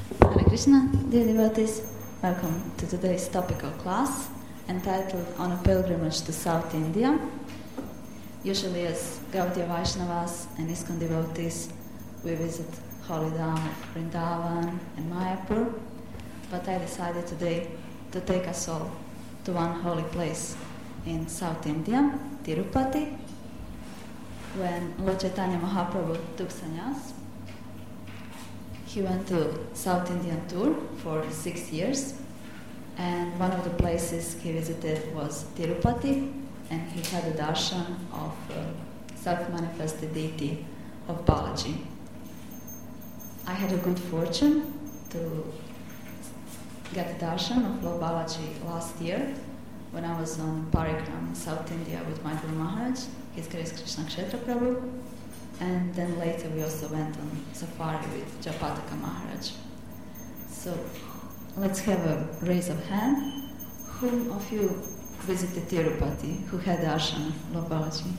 Hare Krishna, dear devotees. Welcome to today's topical class entitled On a Pilgrimage to South India. Usually as Gaudiya Vaishnavas and ISKCON devotees, we visit Holy Dham of Vrindavan and Mayapur, but I decided today to take us all to one holy place in South India, Tirupati. When Lord Chaitanya Mahaprabhu took sannyas, he went to South Indian tour for 6 years, and one of the places he visited was Tirupati, and he had a darshan of self-manifested deity of Balaji. I had a good fortune to get a darshan of Lord Balaji last year when I was on parikram in South India with my Guru Maharaj, His Grace Krishna Kshetra Prabhu, and then later we also went on safari with Japataka Maharaj. So let's have a raise of hand. Whom of you visited Tirupati, who had darshan of Lord Balaji?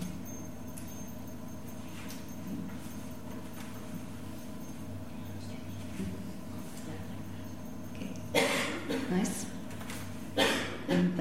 Okay, nice. And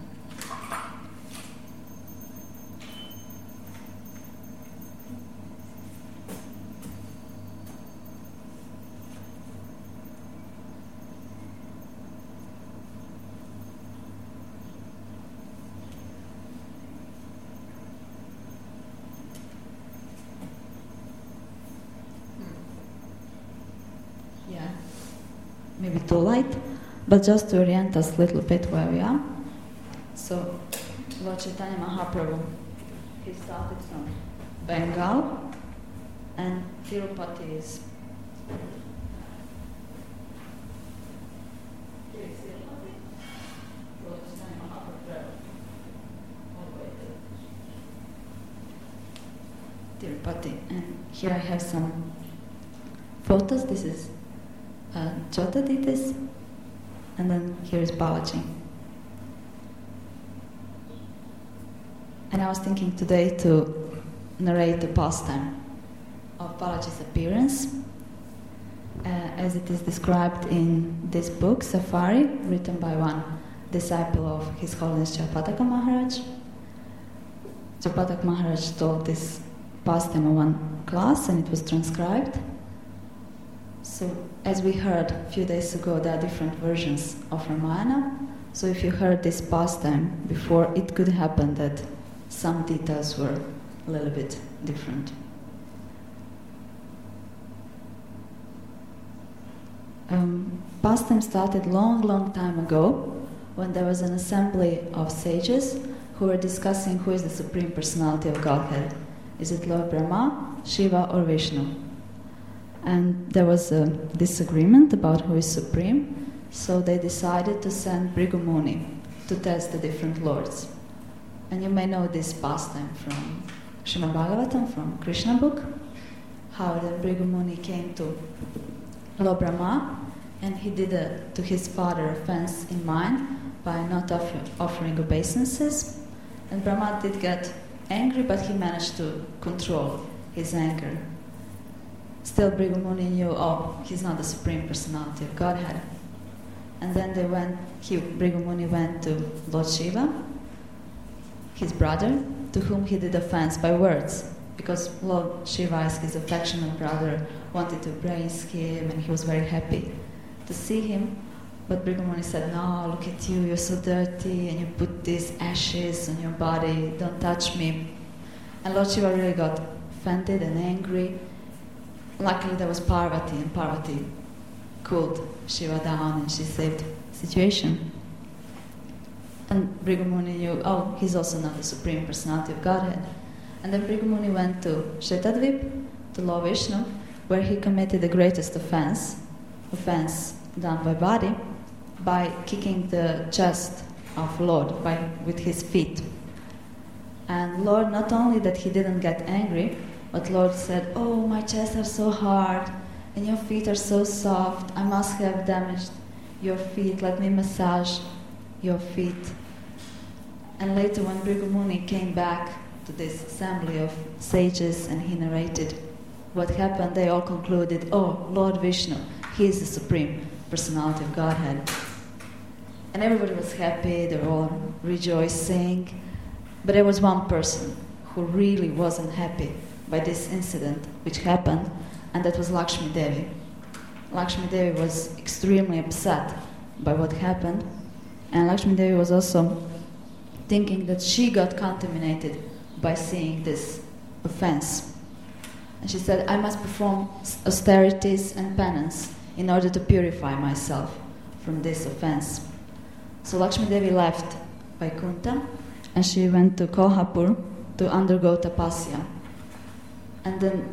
yeah, maybe too light, but just to orient us a little bit where we are. So, Lord Chaitanya Mahaprabhu, he started from Bengal, and Tirupati is Tirupati, and here I have some photos. This is Jotaditis, and then here is Balaji. And I was thinking today to narrate the pastime of Balaji's appearance, as it is described in this book, Safari, written by one disciple of His Holiness Japataka Maharaj. Japataka Maharaj told this pastime in one class, and it was transcribed. So, as we heard a few days ago, there are different versions of Ramayana. So if you heard this pastime before, it could happen that some details were a little bit different. Pastime started long time ago, when there was an assembly of sages who were discussing who is the Supreme Personality of Godhead. Is it Lord Brahma, Shiva, or Vishnu? And there was a disagreement about who is supreme, so they decided to send Bhrigu Muni to test the different lords. And you may know this pastime from Srimad Bhagavatam, from Krishna book, how the Bhrigu Muni came to Lord Brahma, and he did to his father offense in mind by not offering obeisances. And Brahma did get angry, but he managed to control his anger. Still, Bhrigu Muni knew, he's not the Supreme Personality of Godhead. And then Bhrigu Muni went to Lord Shiva, his brother, to whom he did offense by words, because Lord Shiva, as his affectionate brother, wanted to embrace him, and he was very happy to see him. But Bhrigu Muni said, "No, look at you, you're so dirty, and you put these ashes on your body, don't touch me." And Lord Shiva really got offended and angry. Luckily there was Parvati, and Parvati cooled Shiva down, and she saved the situation. And Bhrigu Muni knew, he's also not the Supreme Personality of Godhead. And then Bhrigu Muni went to Shetadvip, to Lord Vishnu, where he committed the greatest offense done by body, by kicking the chest of Lord with his feet. And Lord, not only that he didn't get angry, but Lord said, "Oh, my chests are so hard, and your feet are so soft. I must have damaged your feet. Let me massage your feet." And later, when Bhrigu Muni came back to this assembly of sages and he narrated what happened, they all concluded, "Oh, Lord Vishnu, he is the Supreme Personality of Godhead. And everybody was happy, they were all rejoicing. But there was one person who really wasn't happy by this incident which happened, and that was Lakshmi Devi. Lakshmi Devi was extremely upset by what happened, and Lakshmi Devi was also thinking that she got contaminated by seeing this offense. And she said, I must perform austerities and penance in order to purify myself from this offense. So Lakshmi Devi left Vaikuntha and she went to Kolhapur to undergo tapasya. And then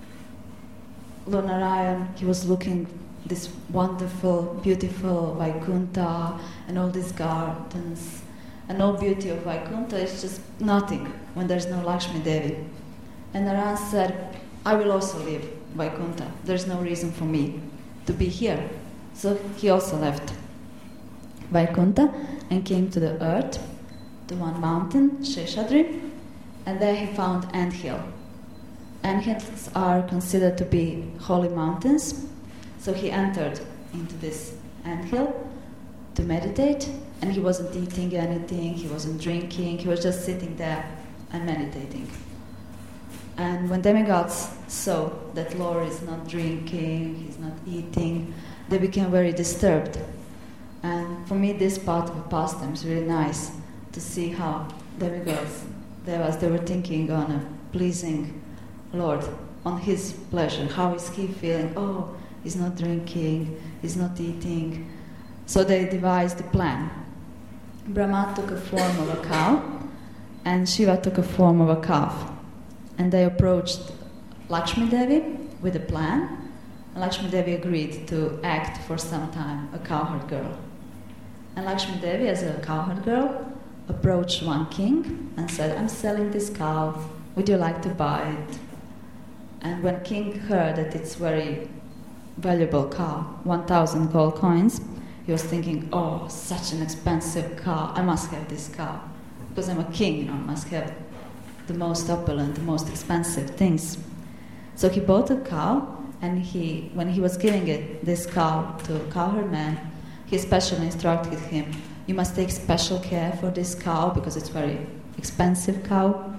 Lord Narayan, he was looking this wonderful, beautiful Vaikuntha and all these gardens. And all beauty of Vaikuntha is just nothing when there's no Lakshmi Devi. And Narayan said, I will also leave Vaikuntha. There's no reason for me to be here. So he also left Vaikuntha and came to the earth, to one mountain, Sheshadri, and there he found anthill. Anthills are considered to be holy mountains, so he entered into this anthill to meditate, and he wasn't eating anything, he wasn't drinking, he was just sitting there and meditating. And when demigods saw that Lord is not drinking, he's not eating, they became very disturbed. And for me, this part of the pastime is really nice to see how demigods, they were thinking on a pleasing Lord, on his pleasure. How is he feeling? Oh, he's not drinking, he's not eating. So they devised a plan. Brahma took a form of a cow, and Shiva took a form of a calf. And they approached Lakshmi Devi with a plan. And Lakshmi Devi agreed to act for some time a cowherd girl. And Lakshmi Devi, as a cowherd girl, approached one king and said, I'm selling this cow, would you like to buy it? And when king heard that it's very valuable cow, 1,000 gold coins, he was thinking, oh, such an expensive cow, I must have this cow. Because I'm a king, I must have the most opulent, the most expensive things. So he bought a cow, and when he was giving this cow to a cowherd man, he especially instructed him, you must take special care for this cow because it's very expensive cow.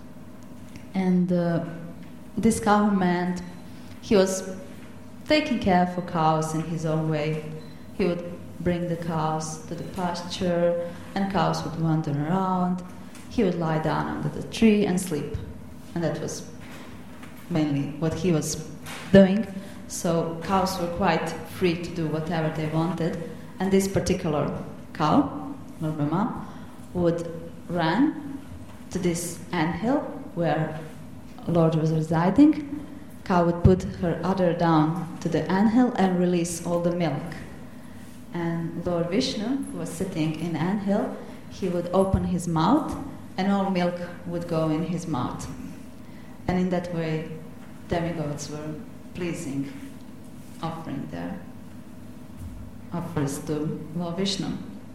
And this cowherd man, he was taking care for cows in his own way. He would bring the cows to the pasture, and cows would wander around. He would lie down under the tree and sleep. And that was mainly what he was doing. So cows were quite free to do whatever they wanted. And this particular cow, Lord Brahma, would run to this anthill where Lord was residing. Cow would put her udder down to the anthill and release all the milk. And Lord Vishnu, who was sitting in anthill, he would open his mouth and all milk would go in his mouth. And in that way, demigods were pleasing, offering their offers to Lord Vishnu.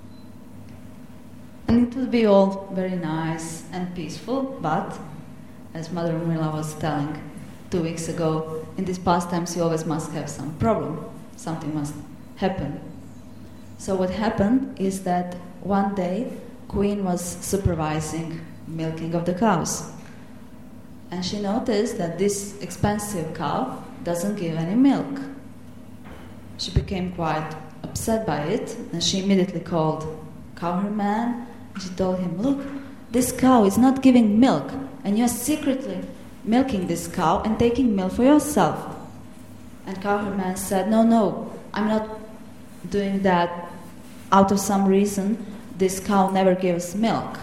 And it would be all very nice and peaceful, but as Mother Urmila was telling 2 weeks ago, in these pastimes you always must have some problem. Something must happen. So what happened is that one day Queen was supervising milking of the cows. And she noticed that this expensive cow doesn't give any milk. She became quite upset by it, and she immediately called cowherd man. She told him, look, this cow is not giving milk, and you're secretly milking this cow and taking milk for yourself. And cowherd man said, no, I'm not doing that out of some reason. This cow never gives milk.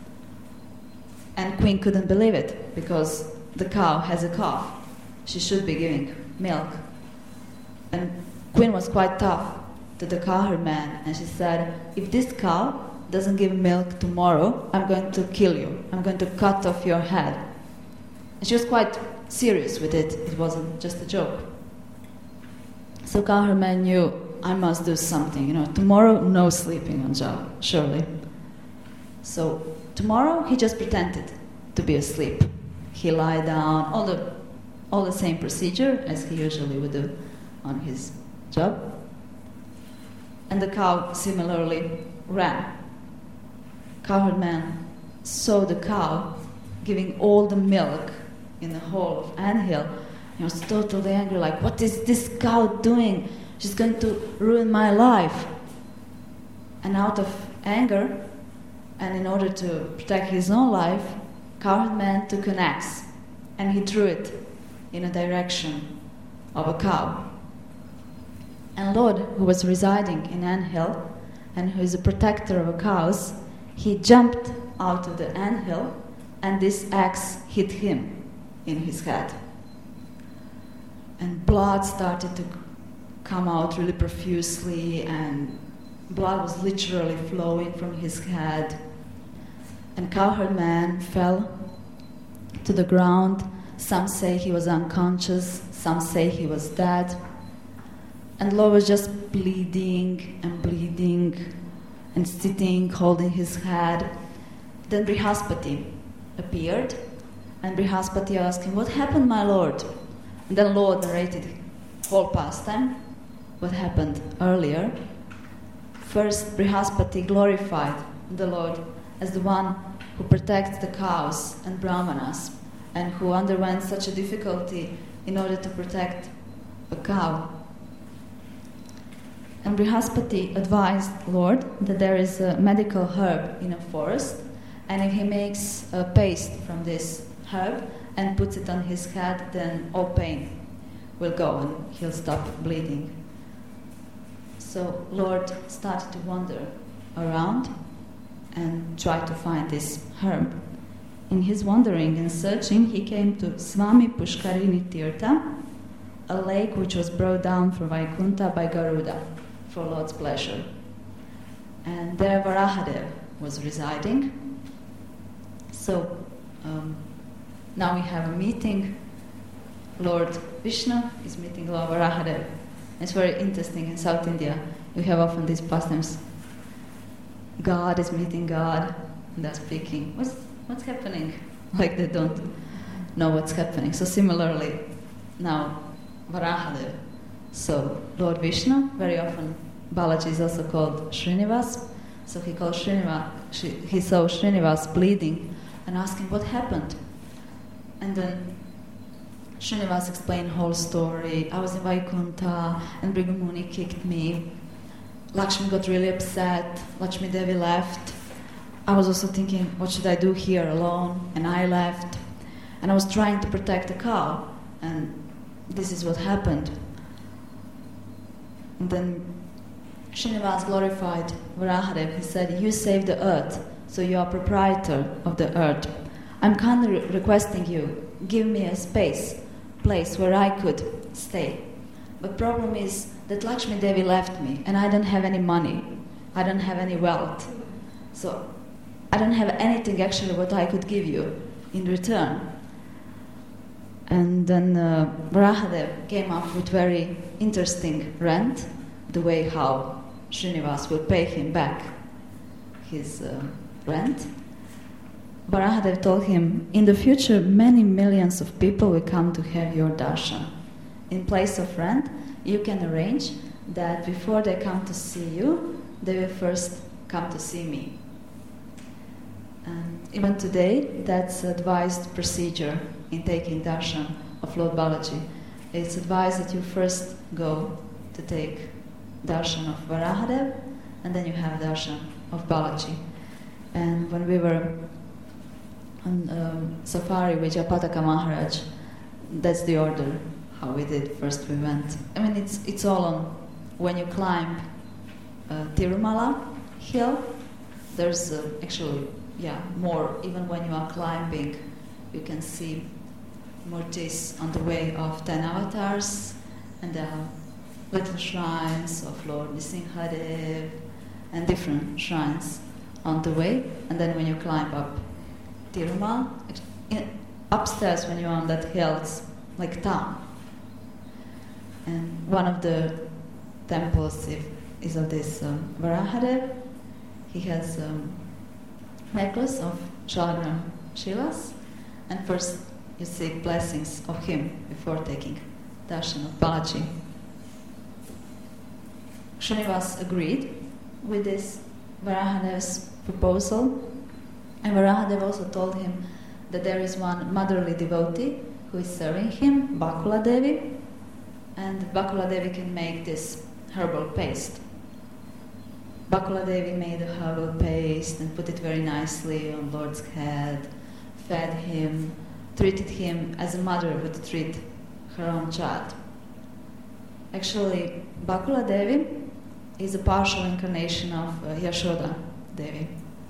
And Queen couldn't believe it, because the cow has a calf. She should be giving milk. And Queen was quite tough to the cowherd man, and she said, if this cow doesn't give milk tomorrow, I'm going to kill you. I'm going to cut off your head. And she was quite serious with it. It wasn't just a joke. So cowherd man knew, I must do something. Tomorrow, no sleeping on job, surely. So tomorrow, he just pretended to be asleep. He lied down, all the same procedure as he usually would do on his job. And the cow similarly ran. Cowherd man saw the cow giving all the milk in the whole of anthill. He was totally angry, like, what is this cow doing? She's going to ruin my life. And out of anger, and in order to protect his own life, Cowherd man took an axe and he threw it in a direction of a cow. And Lord, who was residing in anthill and who is a protector of cows, he jumped out of the anthill and this axe hit him in his head. And blood started to come out really profusely, and blood was literally flowing from his head. And Cowherd man fell to the ground. Some say he was unconscious, some say he was dead. And Lord was just bleeding and sitting, holding his head. Then Brihaspati appeared, and Brihaspati asked him, "What happened, my Lord?" And then Lord narrated whole pastime, what happened earlier. First, Brihaspati glorified the Lord as the one who protects the cows and brahmanas, and who underwent such a difficulty in order to protect a cow. And Brihaspati advised Lord that there is a medical herb in a forest, and if he makes a paste from this herb and puts it on his head, then all pain will go and he'll stop bleeding. So Lord started to wander around and try to find this herb. In his wandering and searching, he came to Swami Pushkarini Tirtha, a lake which was brought down from Vaikuntha by Garuda for Lord's pleasure. And there Varahadev was residing. So now we have a meeting. Lord Vishnu is meeting Lord Varahadev. It's very interesting. In South India, we have often these pastimes. God is meeting God, and they're speaking. What's happening? Like they don't know what's happening. So similarly, now Varahadev. So Lord Vishnu, very often Balaji is also called Srinivas. So he called Srinivas. He saw Srinivas bleeding and asked him what happened. And then Srinivas explained the whole story. I was in Vaikuntha and Bhrigu Muni kicked me. Lakshmi got really upset. Lakshmi Devi left. I was also thinking, what should I do here alone? And I left. And I was trying to protect the cow. And this is what happened. And then Srinivas glorified Varahadev. He said, you saved the earth, so you are proprietor of the earth. I'm kindly requesting you, give me a place where I could stay. But problem is that Lakshmi Devi left me, and I don't have any money. I don't have any wealth. So I don't have anything actually what I could give you in return. And then Varahadev came up with very interesting rant, the way how Srinivas will pay him back his rent. Varahadev told him, in the future many millions of people will come to have your darshan. In place of rent, you can arrange that before they come to see you, they will first come to see me. And even today, that's advised procedure in taking darshan of Lord Balaji. It's advised that you first go to take darshan of Varahadev, and then you have darshan of Balaji. And when we were on safari with Japataka Maharaj, that's the order how we did. First we went. I mean, it's all on when you climb Tirumala hill. There's actually more. Even when you are climbing, you can see murtis on the way of 10 avatars, and there are little shrines of Lord Nrsimhadev and different shrines on the way. And then when you climb up Tirumal, upstairs when you're on that hill, it's like town. And one of the temples is of this Varahadev. He has a necklace of Shalagram Shilas, and first you seek blessings of him before taking darshan of Balaji. Srinivas agreed with this Varahadeva's proposal, and Varahadeva also told him that there is one motherly devotee who is serving him, Bakula Devi, and Bakula Devi can make this herbal paste. Bakula Devi made a herbal paste and put it very nicely on Lord's head, fed him, treated him as a mother would treat her own child. Actually, Bakula Devi is a partial incarnation of Yashoda Devi.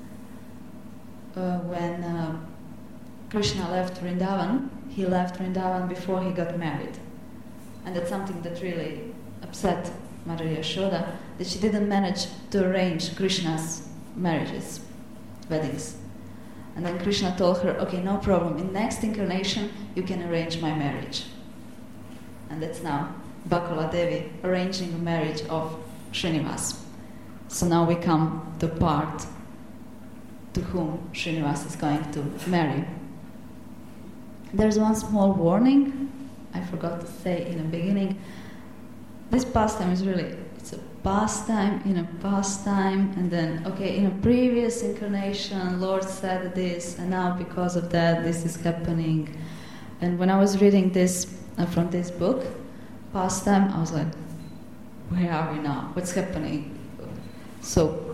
When Krishna left Vrindavan, he left Vrindavan before he got married. And that's something that really upset Mother Yashoda, that she didn't manage to arrange Krishna's marriages, weddings. And then Krishna told her, okay, no problem, in next incarnation you can arrange my marriage. And that's now Bakula Devi arranging the marriage of Srinivas. So now we come to part to whom Srinivas is going to marry. There's one small warning I forgot to say in the beginning. This pastime is really, it's a pastime in a pastime, and then, okay, in a previous incarnation, Lord said this, and now because of that, this is happening. And when I was reading this from this book, pastime, I was like, where are we now? What's happening? So,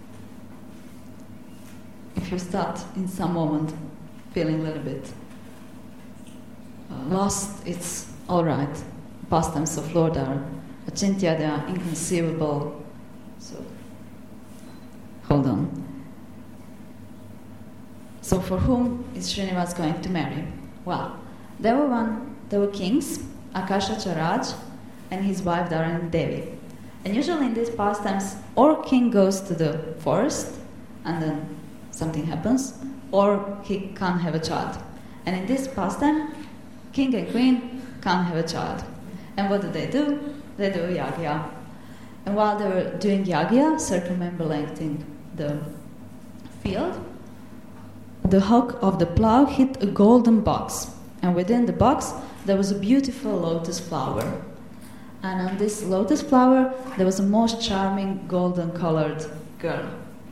if you start in some moment feeling a little bit lost, it's all right. Pastimes of Lord are achintya, they are inconceivable. So, hold on. So, for whom is Srinivas going to marry? Well, there were kings, Akashacharaj and his wife Dharani Devi. And usually in these pastimes, or king goes to the forest and then something happens, or he can't have a child. And in this pastime, king and queen can't have a child. And what do? They do yagya. And while they were doing yagya, circumambulating the field, the hook of the plow hit a golden box. And within the box, there was a beautiful lotus flower. And on this lotus flower, there was a most charming golden-colored girl.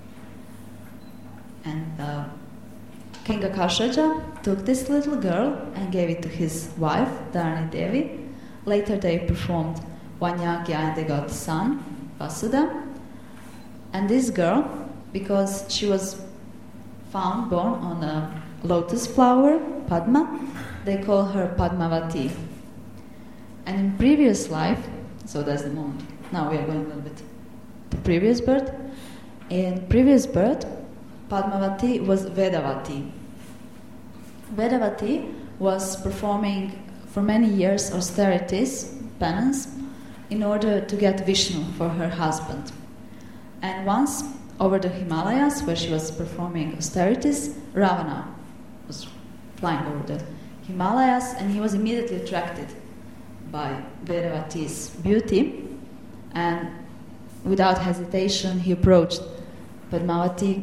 And King Akashaja took this little girl and gave it to his wife, Dharani Devi. Later they performed one yagya and they got a son, Vasudha. And this girl, because she was born on a lotus flower, Padma, they call her Padmavati. And in previous life, so that's the moment, now we are going a little bit to previous birth. In previous birth, Padmavati was Vedavati. Vedavati was performing for many years austerities, penance, in order to get Vishnu for her husband. And once, over the Himalayas, where she was performing austerities, Ravana was flying over the Himalayas, and he was immediately attracted by Vedavati's beauty, and without hesitation he approached Vedavati.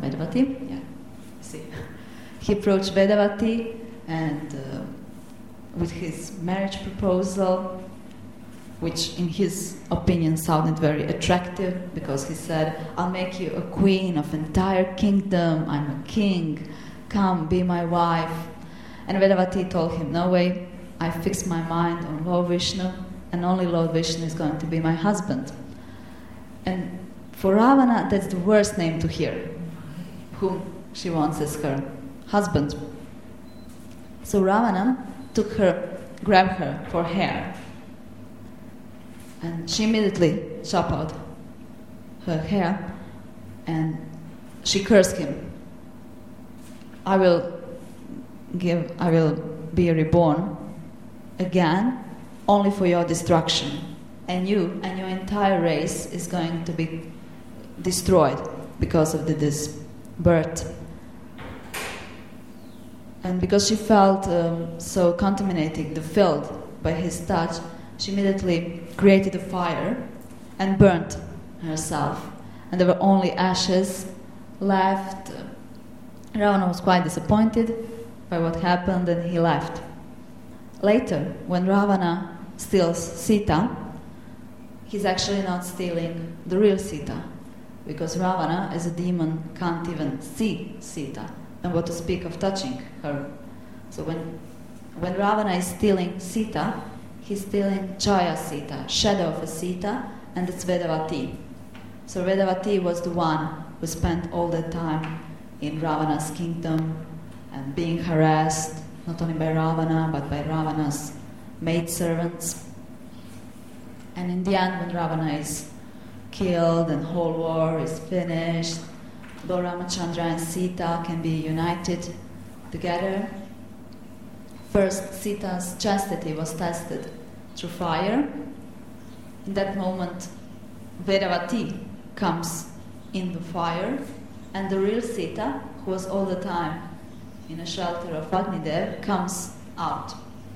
He approached Vedavati and with his marriage proposal, which in his opinion sounded very attractive, because he said, I'll make you a queen of entire kingdom, I'm a king, come, be my wife. And Vedavati told him, no way, I fixed my mind on Lord Vishnu, and only Lord Vishnu is going to be my husband. And for Ravana, that's the worst name to hear, whom she wants as her husband. So Ravana grabbed her for hair, and she immediately chopped out her hair, and she cursed him. I will be reborn again only for your destruction, and you and your entire race is going to be destroyed because of this birth. And because she felt so contaminated, the field, by his touch, she immediately created a fire and burnt herself. And there were only ashes left. Ravana was quite disappointed by what happened, and he left. Later, when Ravana steals Sita, he's actually not stealing the real Sita, because Ravana, as a demon, can't even see Sita, and what to speak of touching her. So when Ravana is stealing Sita, he's stealing Chaya Sita, shadow of a Sita, and it's Vedavati. So Vedavati was the one who spent all the time in Ravana's kingdom and being harassed, not only by Ravana, but by Ravana's maidservants. And in the end, when Ravana is killed and whole war is finished, Lord Ramachandra and Sita can be united together. First, Sita's chastity was tested through fire. In that moment, Vedavati comes in the fire, and the real Sita, who was all the time in a shelter of Agnidev, comes out.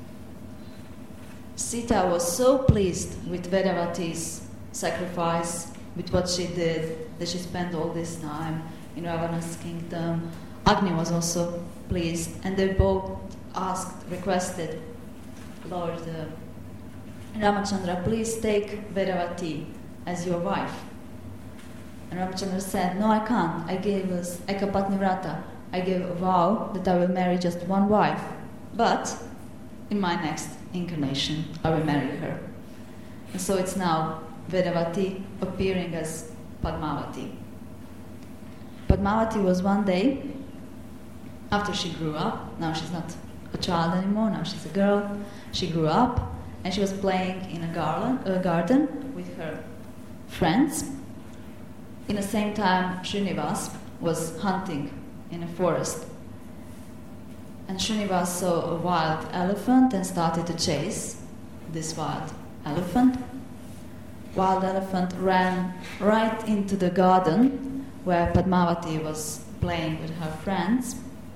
Sita was so pleased with Vedavati's sacrifice, with what she did, that she spent all this time in Ravana's kingdom. Agni was also pleased, and they both requested, Lord Ramachandra, please take Vedavati as your wife. And Ramachandra said, no, I can't. I gave us Ekapatni Vrata. I gave a vow that I will marry just one wife. But in my next incarnation, I will marry her. And so it's now Vedavati appearing as Padmavati. Padmavati was one day, after she grew up, now she's not a child anymore, now she's a girl, she grew up, and she was playing in a garden with her friends. In the same time, Srinivas was hunting in a forest. And Srinivas saw a wild elephant and started to chase this wild elephant. Wild elephant ran right into the garden where Padmavati was playing with her friends.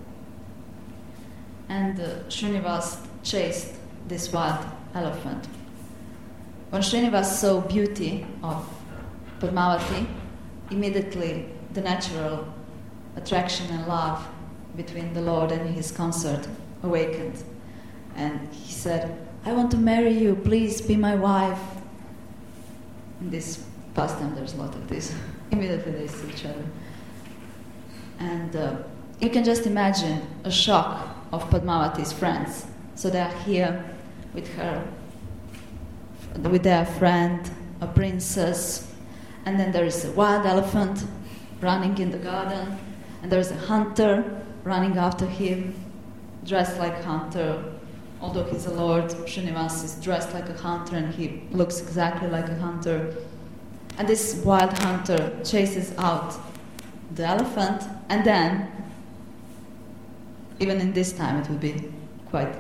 And Srinivas chased this wild elephant. When Srinivas saw beauty of Padmavati, immediately the natural attraction and love between the Lord and his consort awakened. And he said, I want to marry you, please be my wife. In this pastime there's a lot of this. Immediately they see each other. And you can just imagine a shock of Padmavati's friends. So they are here with their friend, a princess, and then there is a wild elephant running in the garden, and there is a hunter running after him, dressed like a hunter. Although he's a lord, Srinivas is dressed like a hunter and he looks exactly like a hunter. And this wild hunter chases out the elephant, and then, even in this time it would be quite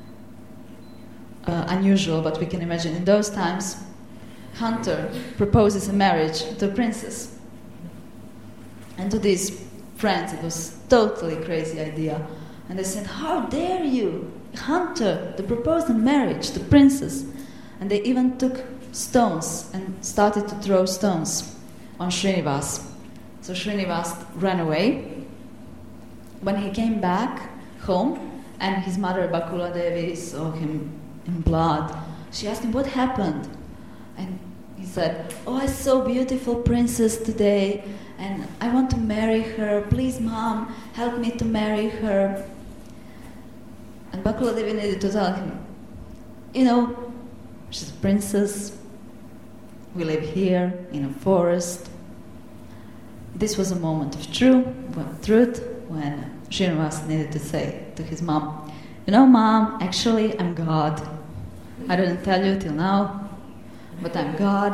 unusual, but we can imagine in those times, hunter proposes a marriage to a princess. And to these friends it was totally crazy idea. And they said, how dare you, hunter, to propose a marriage to princess? And they even took stones and started to throw stones on Srinivas. So Srinivas ran away. When he came back home and his mother Bakula Devi saw him in blood, she asked him what happened. And he said, oh, I saw a beautiful princess today and I want to marry her. Please, mom, help me to marry her. And Bakula Devi needed to tell him, you know, she's a princess. We live here in a forest. This was a moment of truth when Srinivas needed to say to his mom, you know, mom, actually I'm God. I didn't tell you till now, but I'm God.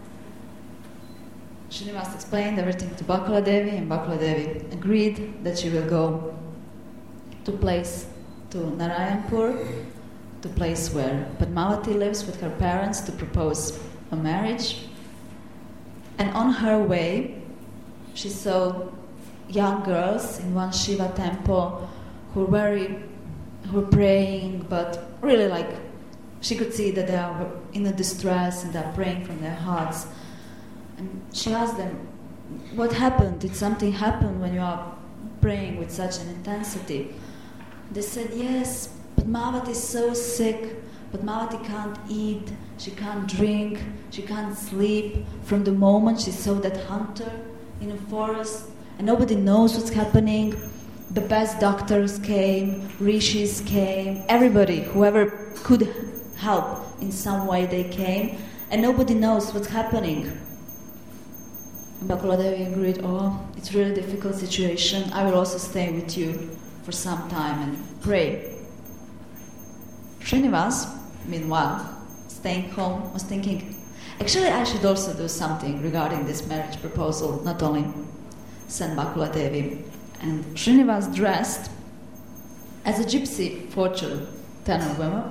Srinivas explained everything to Bakula Devi, and Bakula Devi agreed that she will go to Narayanpur, the place where Padmavati lives with her parents, to propose a marriage. And on her way, she saw young girls in one Shiva temple who were praying, but really like she could see that they are in a distress and they are praying from their hearts. And she asked them, what happened? Did something happen when you are praying with such an intensity? They said, yes, Padmavati is so sick. Padmavati can't eat, she can't drink, she can't sleep from the moment she saw that hunter in a forest, and nobody knows what's happening. The best doctors came, rishis came, everybody, whoever could help in some way they came, and nobody knows what's happening. And Bakula Devi agreed, it's really a difficult situation, I will also stay with you for some time and pray. Srinivas, meanwhile, staying home, was thinking, actually I should also do something regarding this marriage proposal, not only send Bakula Devi. And Srinivas dressed as a gypsy fortune teller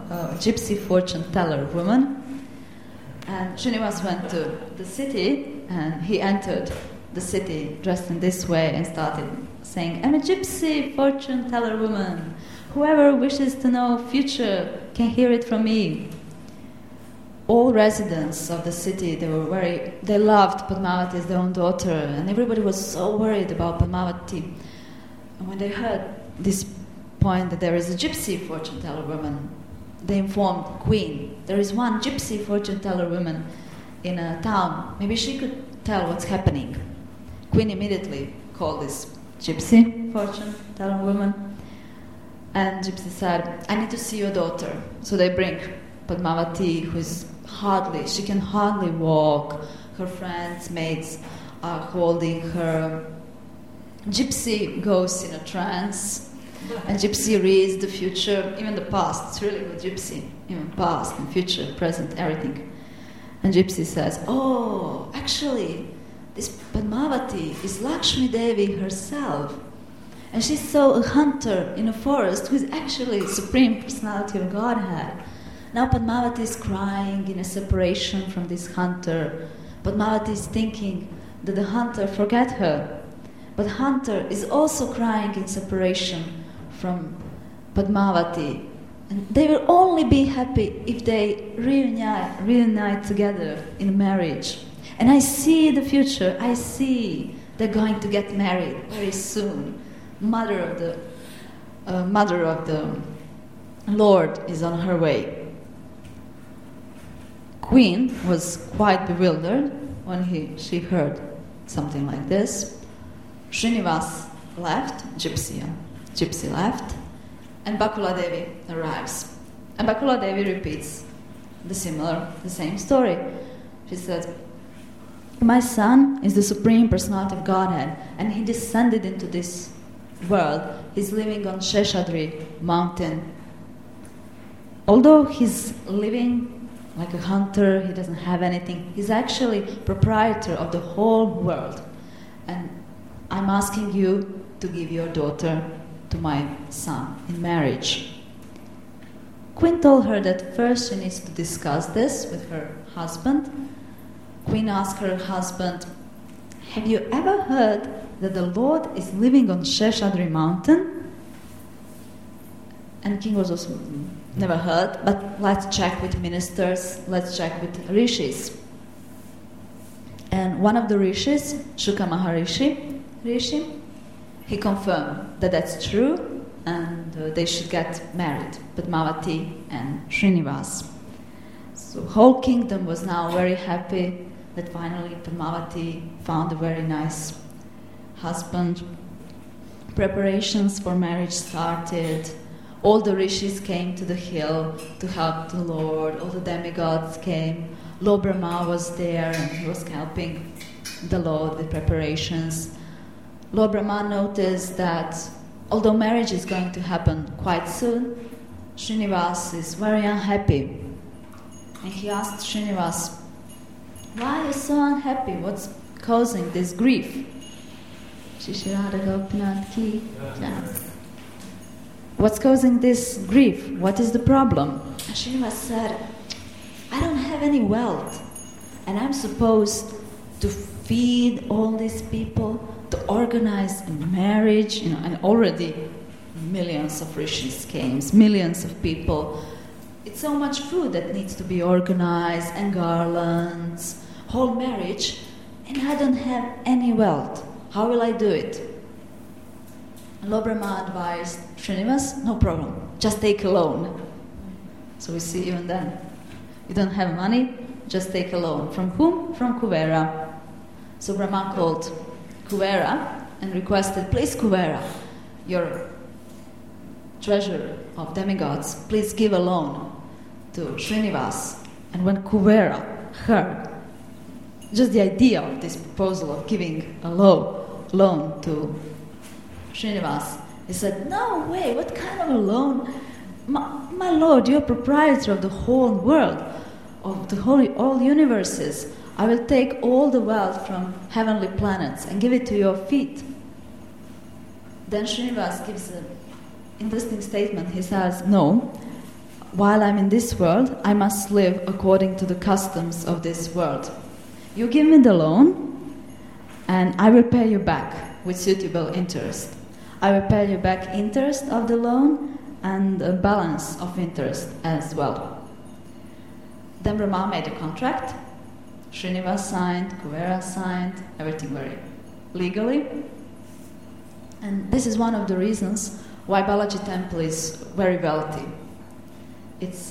woman. And Srinivas went to the city, and he entered the city dressed in this way and started saying, I'm a gypsy fortune teller woman. Whoever wishes to know future can hear it from me. All residents of the city, they loved Padmavati as their own daughter, and everybody was so worried about Padmavati. And when they heard this point that there is a gypsy fortune teller woman, they informed Queen, there is one gypsy fortune teller woman in a town, maybe she could tell what's happening. Queen immediately called this gypsy fortune teller woman, and Gypsy said, I need to see your daughter. So they bring Padmavati, she can hardly walk, her friends, mates are holding her. Gypsy goes in a trance, and Gypsy reads the future, even the past. It's really with Gypsy, even past and future, present, everything. And Gypsy says, actually, this Padmavati is Lakshmi Devi herself. And she saw a hunter in a forest who is actually Supreme Personality of Godhead. Now Padmavati is crying in a separation from this hunter. Padmavati is thinking that the hunter forget her. But hunter is also crying in separation from Padmavati. And they will only be happy if they reunite together in marriage. And I see the future. I see they're going to get married very soon. Mother of the Lord is on her way. Queen was quite bewildered when she heard something like this. Srinivas left, Gypsy left, and Bakula Devi arrives. And Bakula Devi repeats the same story. She says, my son is the Supreme Personality of Godhead, and he descended into this world. He's living on Sheshadri mountain. Although he's living like a hunter, he doesn't have anything, he's actually proprietor of the whole world. And I'm asking you to give your daughter to my son in marriage. Queen told her that first she needs to discuss this with her husband. Queen asked her husband, have you ever heard that the Lord is living on Sheshadri mountain? And king was also never heard, but let's check with ministers, let's check with rishis. And one of the rishis, Shuka Maharishi, he confirmed that that's true, and they should get married, Padmavati and Srinivas. So whole kingdom was now very happy that finally Padmavati found a very nice husband. Preparations for marriage started. All the rishis came to the hill to help the Lord. All the demigods came. Lord Brahma was there and he was helping the Lord with preparations. Lord Brahma noticed that although marriage is going to happen quite soon, Srinivas is very unhappy. And he asked Srinivas, why are you so unhappy? What's causing this grief? What's causing this grief? What is the problem? And Srinivas said, I don't have any wealth, and I'm supposed to feed all these people, to organize a marriage, and already millions of rishis came, millions of people. It's so much food that needs to be organized, and garlands, whole marriage, and I don't have any wealth. How will I do it? Lord Brahma advised Srinivas, no problem, just take a loan. So we see even then. You don't have money, just take a loan. From whom? From Kuvera. So Brahma called Kuvera and requested, please Kuvera, your treasurer of demigods, please give a loan to Srinivas. And when Kuvera heard just the idea of this proposal of giving a loan to Srinivas, he said, no way, what kind of a loan? My lord, you're proprietor of the whole world, of the all universes. I will take all the wealth from heavenly planets and give it to your feet. Then Srinivas gives an interesting statement. He says, no, while I'm in this world, I must live according to the customs of this world. You give me the loan, and I will pay you back with suitable interest. I will pay you back interest of the loan and a balance of interest as well. Then Brahma made a contract. Srinivas signed, Kuvera signed, everything very legally. And this is one of the reasons why Balaji temple is very wealthy. It's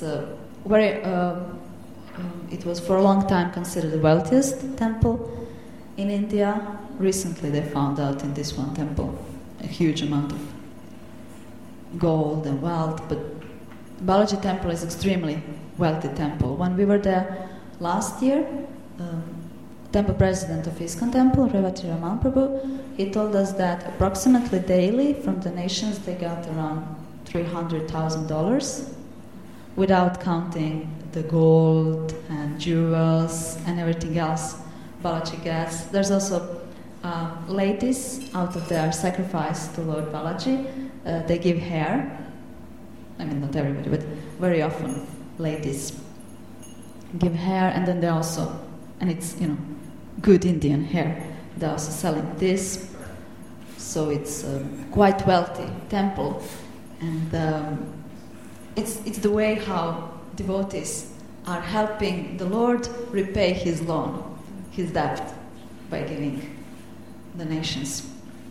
it was for a long time considered the wealthiest temple in India. Recently they found out in this one temple a huge amount of gold and wealth, but Balaji temple is extremely wealthy temple. When we were there last year, temple president of ISKCON temple, Revati Raman Prabhu, he told us that approximately daily from donations they got around $300,000 without counting the gold and jewels and everything else Balaji gets. There's also ladies out of their sacrifice to Lord Balaji. They give hair. I mean, not everybody, but very often ladies give hair, and then they also, and it's, good Indian hair. They're also selling this. So it's a quite wealthy temple, and it's the way how devotees are helping the Lord repay his loan, his debt, by giving donations.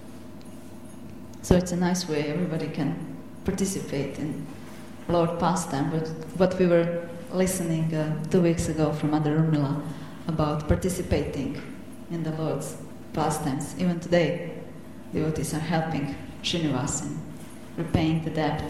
So it's a nice way everybody can participate in Lord pastime. But what we were listening 2 weeks ago from Mother Urmila about participating in the Lord's pastimes. Even today, devotees are helping Srinivas in repaying the debt.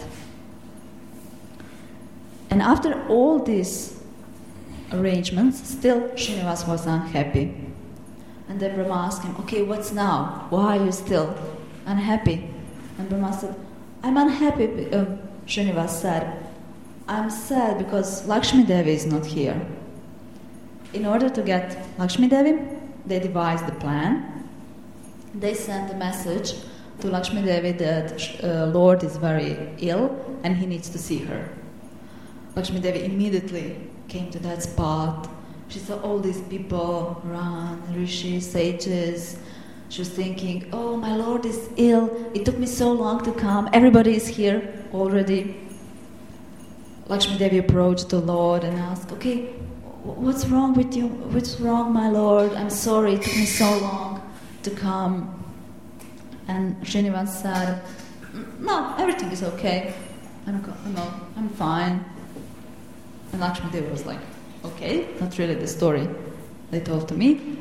And after all these arrangements, still Srinivas was unhappy. And then Brahma asked him, okay, what's now? Why are you still unhappy? And Brahma said, I'm unhappy. Srinivas said, I'm sad because Lakshmi Devi is not here. In order to get Lakshmi Devi, they devised the plan. They sent a message to Lakshmi Devi that Lord is very ill and he needs to see her. Lakshmi Devi immediately came to that spot. She saw all these people around, rishis, sages. She was thinking, oh, my Lord is ill. It took me so long to come. Everybody is here already. Lakshmi Devi approached the Lord and asked, okay, what's wrong with you? What's wrong, my Lord? I'm sorry, it took me so long to come. And Srinivas said, no, everything is okay. I'm fine. And Lakshmi Devi was like, okay, not really the story they told to me.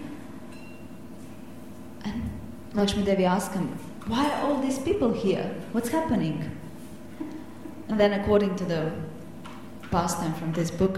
And Lakshmi Devi asked him, why are all these people here? What's happening? And then according to the pastime from this book,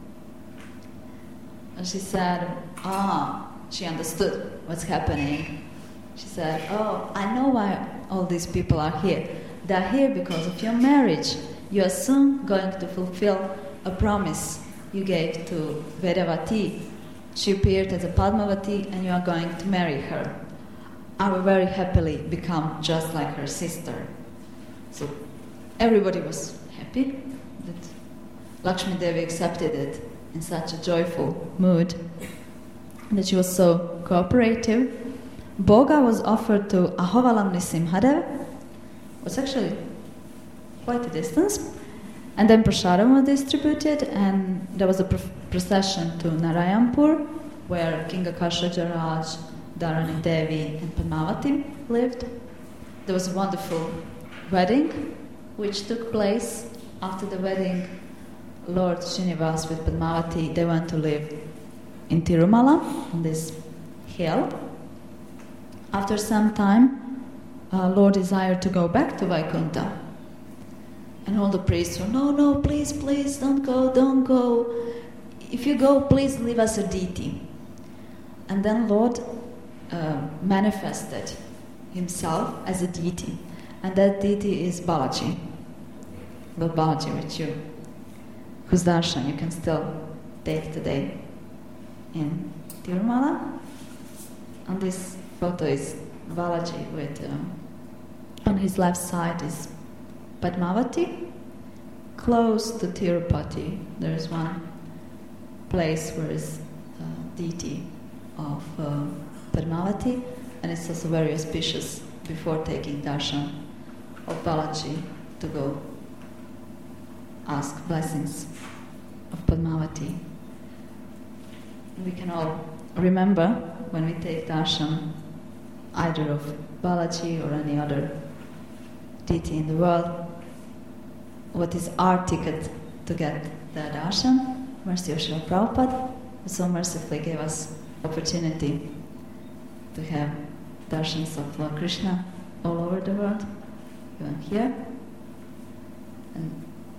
she said, she understood what's happening. She said, oh, I know why all these people are here. They're here because of your marriage. You are soon going to fulfill a promise you gave to Vedavati. She appeared as a Padmavati and you are going to marry her. I will very happily become just like her sister. So everybody was happy that Lakshmi Devi accepted it in such a joyful mood, that she was so cooperative. Bhoga was offered to Ahovalam Nisimhadev. It was actually quite a distance. And then prasadam was distributed, and there was a procession to Narayanpur, where King Akasha Jaraj, Dharani Devi, and Padmavati lived. There was a wonderful wedding, which took place. After the wedding, Lord Srinivas with Padmavati, they went to live in Tirumala, on this hill. After some time, Lord desired to go back to Vaikuntha. And all the priests were, no, please, don't go. If you go, please leave us a deity. And then Lord manifested himself as a deity. And that deity is Balaji. Lord Balaji with you, whose darshan you can still take today in Tirumala. On this photo is Balaji with, on his left side is Padmavati. Close to Tirupati, there is one place where is deity of Padmavati, and it's also very auspicious before taking darshan of Balaji to go ask blessings of Padmavati. We can all remember when we take darshan either of Balaji or any other deity in the world, what is our ticket to get the darshan? Mercy of Srila Prabhupada, who so mercifully gave us opportunity to have darshans of Lord Krishna all over the world, even here. And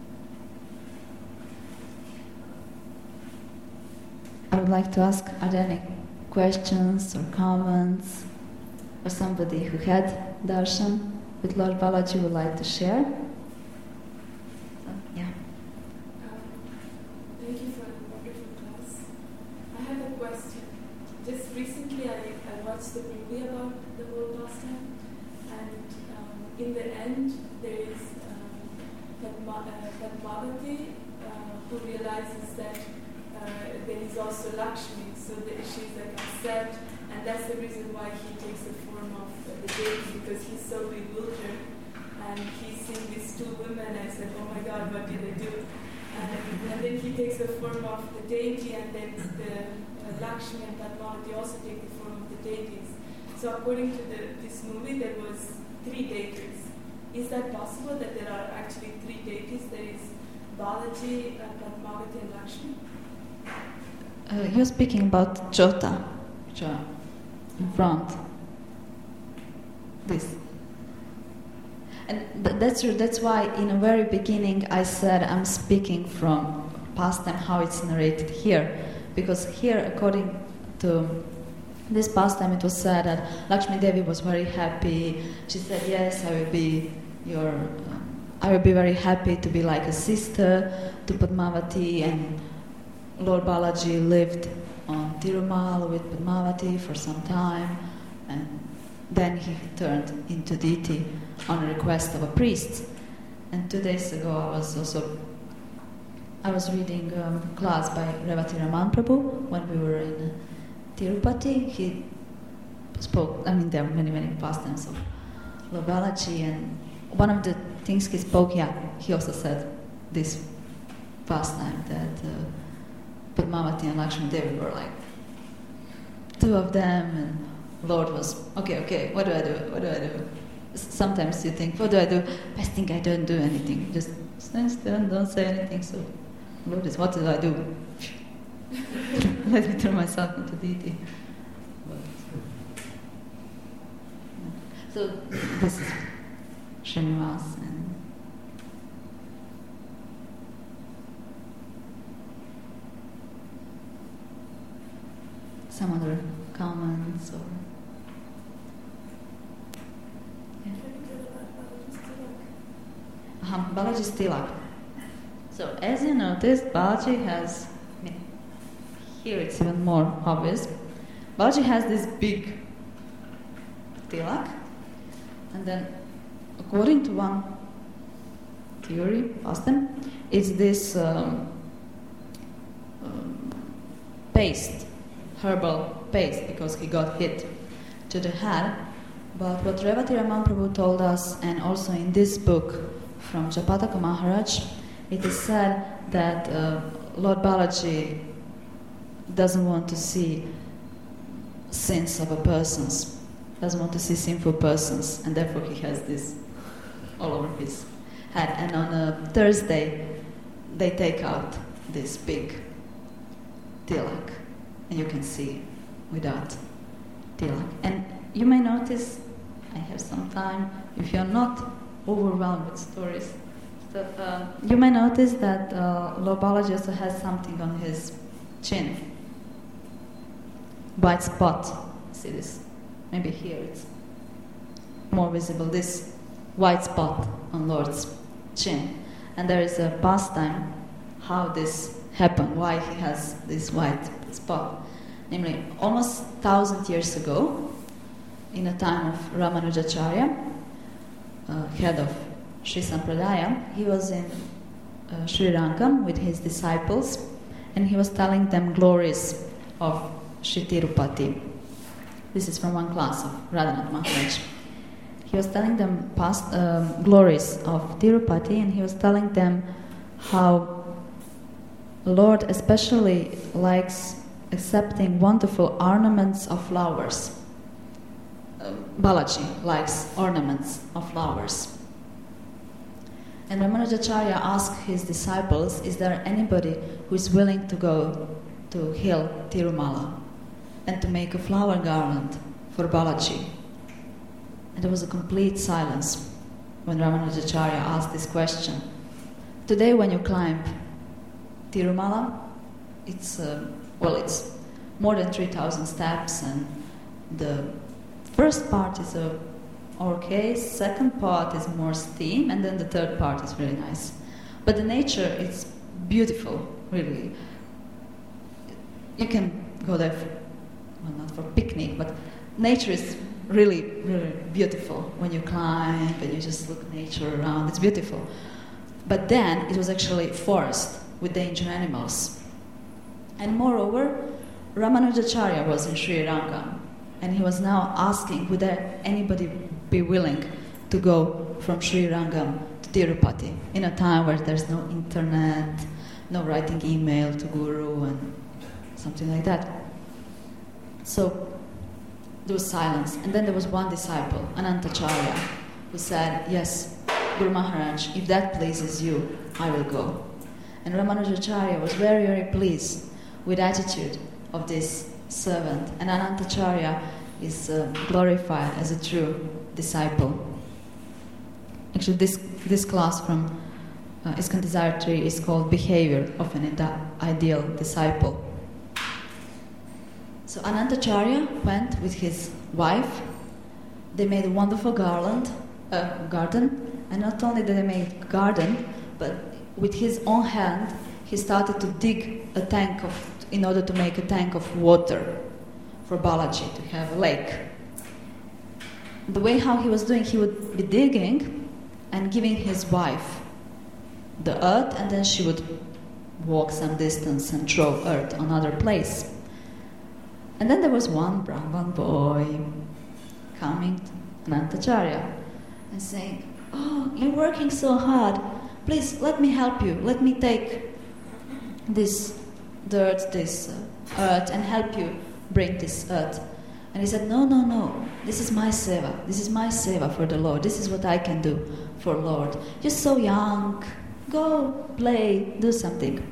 I would like to ask, are there any questions or comments, or somebody who had darshan with Lord Balaji would like to share? So, yeah. Thank you for the wonderful class. I have a question. Just recently I watched the movie about the whole pastime, and in the end there is Padmavati who realizes that there is also Lakshmi, so that she's like upset, and that's the reason why he takes the form of the deity, because he's so bewildered, and he's seeing these two women and said, oh my God, what did I do? And then he takes the form of the deity, and then the Lakshmi and Padmavati also take the form of the deities. So according to this movie, there was 3 deities. Is that possible that there are actually 3 deities? There is Balaji, Padmavati, and Lakshmi? You're speaking about Jota, in front. This. And that's true. That's why in the very beginning I said I'm speaking from pastime, how it's narrated here. Because here, according to this pastime, it was said that Lakshmi Devi was very happy. She said, yes, I will be very happy to be like a sister to Padmavati, and Lord Balaji lived on Tirumal with Padmavati for some time, and then he turned into deity on a request of a priest. And 2 days ago I was reading a class by Revati Raman Prabhu when we were in Tirupati. He spoke, there are many pastimes of Lord Balaji, and one of the things he spoke, he also said this pastime that Padmavati and Lakshmi Devi were like 2 of them, and Lord was, okay, what do I do? Sometimes you think, what do I do? I think I don't do anything, just stand still and don't say anything. So Lord is, what do I do? Let me turn myself into deity. So this is Srinivas, and some other comments or Balaji Tilak. So as you noticed, Balaji has, here it's even more obvious, Balaji has this big tilak, and then according to one theory, pastime, it's this paste, herbal paste, because he got hit to the head. But what Revati Raman Prabhu told us, and also in this book from Japataka Maharaj, it is said that Lord Balaji doesn't want to see sins of a persons, doesn't want to see sinful persons, and therefore he has this all over his head. And on a Thursday, they take out this big tilak, and you can see without tilak. And you may notice, I have some time, if you're not overwhelmed with stories, so, you may notice that Lord Balaji also has something on his chin. White spot. See this? Maybe here it's more visible. This white spot on Lord's chin. And there is a pastime how this happened, why he has this white spot. Namely, almost 1,000 years ago, in the time of Ramanujacharya, head of Sri Sampradaya, he was in Sri Rangam with his disciples, and he was telling them glories of Sri Tirupati. This is from one class of Radhanath Maharaj. He was telling them past glories of Tirupati, and he was telling them how Lord especially likes accepting wonderful ornaments of flowers. Balaji likes ornaments of flowers. And Ramanujacharya asked his disciples, is there anybody who is willing to go to hill Tirumala and to make a flower garland for Balaji? And there was a complete silence when Ramanujacharya asked this question. Today when you climb Tirumala, it's more than 3,000 steps, and the first part is okay, second part is more steep, and then the third part is really nice. But the nature is beautiful, really. You can go there, not for picnic, but nature is really, really beautiful. When you climb and you just look nature around, it's beautiful. But then it was actually forest with danger animals. And moreover, Ramanujacharya was in Sri Rangam, and he was now asking, would there anybody be willing to go from Sri Rangam to Tirupati in a time where there's no internet, no writing email to Guru and something like that. So there was silence, and then there was one disciple, Anantacharya, who said, yes, Guru Maharaj, if that pleases you, I will go. And Ramanujacharya was very, very pleased with the attitude of this servant, and Anantacharya is glorified as a true disciple. Actually, this class from ISKCON Desire Tree is called Behavior of an Ideal Disciple. So Anantacharya went with his wife. They made a wonderful garden, and not only did they make a garden, but with his own hand, he started to dig a tank in order to make a tank of water for Balaji to have a lake. The way how he was doing, he would be digging and giving his wife the earth, and then she would walk some distance and throw earth on another place. And then there was one Brahman boy coming to Anantacharya and saying, oh, you're working so hard. Please, let me help you. Let me take this dirt, this earth, and help you bring this earth. And he said, no, this is my seva. This is my seva for the Lord. This is what I can do for Lord. You're so young. Go, play, do something.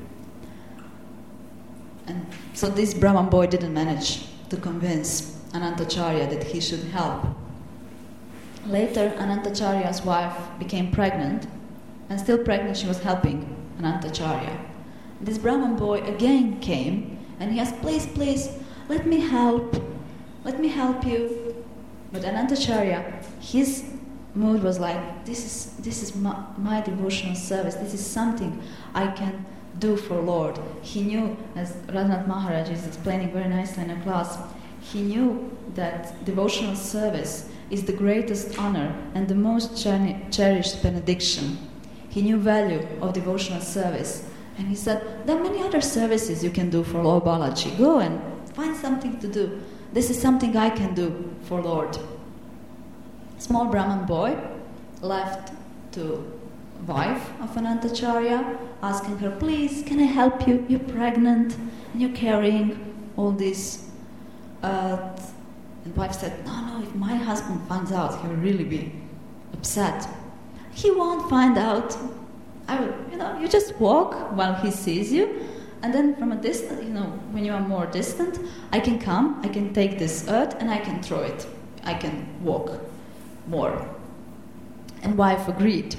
And so this Brahman boy didn't manage to convince Anantacharya that he should help. Later, Anantacharya's wife became pregnant, and still pregnant she was helping Anantacharya. This Brahman boy again came, and he asked, please, let me help you. But Anantacharya, his mood was like, this is my devotional service, this is something I can do for Lord. He knew, as Radhanath Maharaj is explaining very nicely in a class, he knew that devotional service is the greatest honor and the most cherished benediction. He knew value of devotional service. And he said, there are many other services you can do for Lord Balaji. Go and find something to do. This is something I can do for Lord. Small Brahman boy left to wife of Anantacharya, asking her, please, can I help you? You're pregnant and you're carrying all this earth. And wife said, no, if my husband finds out, he will really be upset. He won't find out. I will, you just walk while he sees you, and then from a distance, when you are more distant, I can come, I can take this earth and I can throw it. I can walk more. And wife agreed.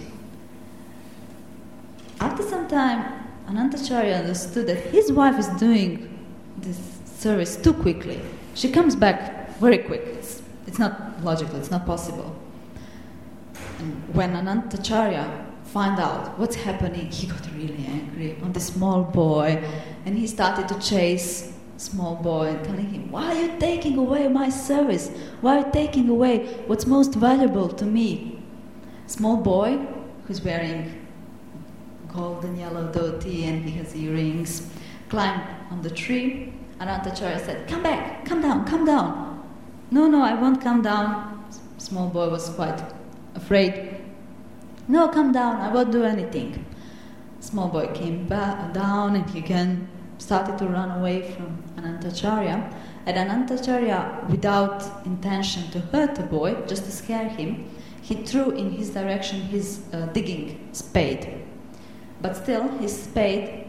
After some time, Anantacharya understood that his wife is doing this service too quickly. She comes back very quick. It's not logical, it's not possible. And when Anantacharya found out what's happening, he got really angry on the small boy, and he started to chase small boy, telling him, "Why are you taking away my service? Why are you taking away what's most valuable to me?" Small boy, who's wearing golden yellow dhoti and he has earrings, climbed on the tree. Anantacharya said, "Come back, come down, come down." No, I won't come down. Small boy was quite afraid. "No, come down, I won't do anything." Small boy came back down and he again started to run away from Anantacharya. And Anantacharya, without intention to hurt the boy, just to scare him, he threw in his direction his digging spade. But still, his spade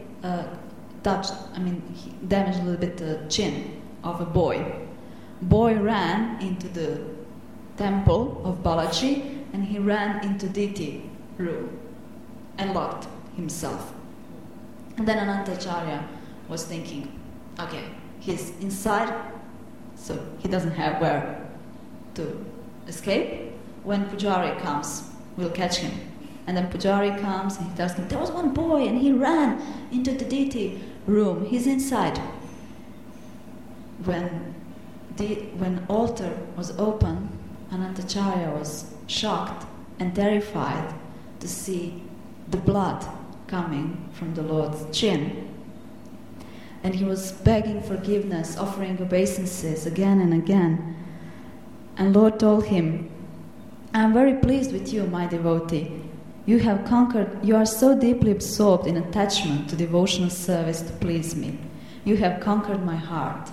he damaged a little bit the chin of a boy. Boy ran into the temple of Balaji and he ran into Diti room and locked himself. And then Anantacharya was thinking, okay, he's inside, so he doesn't have where to escape. When Pujari comes, we'll catch him. And then Pujari comes and he tells him, "There was one boy and he ran into the deity room. He's inside." When altar was open, Anantacharya was shocked and terrified to see the blood coming from the Lord's chin. And he was begging forgiveness, offering obeisances again and again. And Lord told him, "I am very pleased with you, my devotee. You have conquered, you are so deeply absorbed in attachment to devotional service to please me. You have conquered my heart."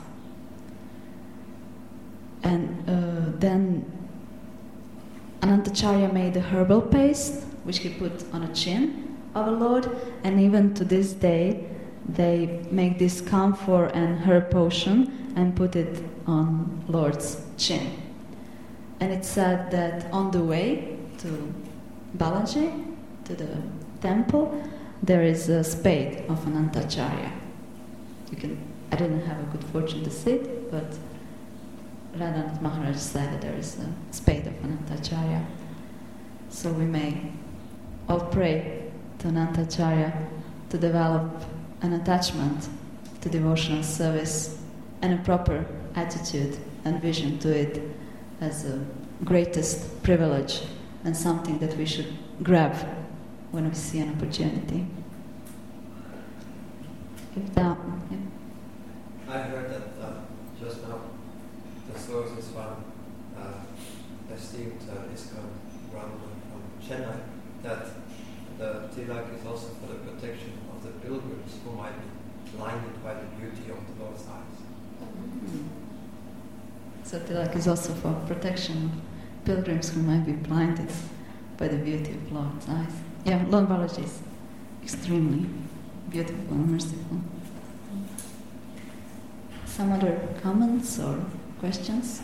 And then Anantacharya made a herbal paste, which he put on a chin of a Lord, and even to this day, they make this camphor and herb potion and put it on Lord's chin. And it's said that on the way to Balaji, to the temple, there is a spade of Anantacharya. I didn't have a good fortune to see it, but Radhanath Maharaj said that there is a spade of Anantacharya. So we may all pray to Anantacharya to develop an attachment to devotional service and a proper attitude and vision to it as a greatest privilege and something that we should grab when we see an opportunity. I heard that just now the source is from esteemed ISKCON Brahman from Chennai, that the tilak is also for the protection of the pilgrims who might be blinded by the beauty of the Lord's eyes. Mm-hmm. So tilak is also for protection of pilgrims who might be blinded by the beauty of Lord's eyes. Yeah, Lord Balaji is extremely beautiful and merciful. Some other comments or questions?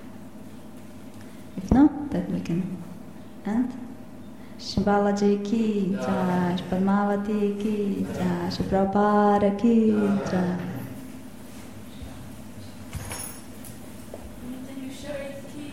If not, then we can end. Shri Balaji ki jai, Shri Padmavati ki jai, Shri Prabhupada ki jai. Then you share it,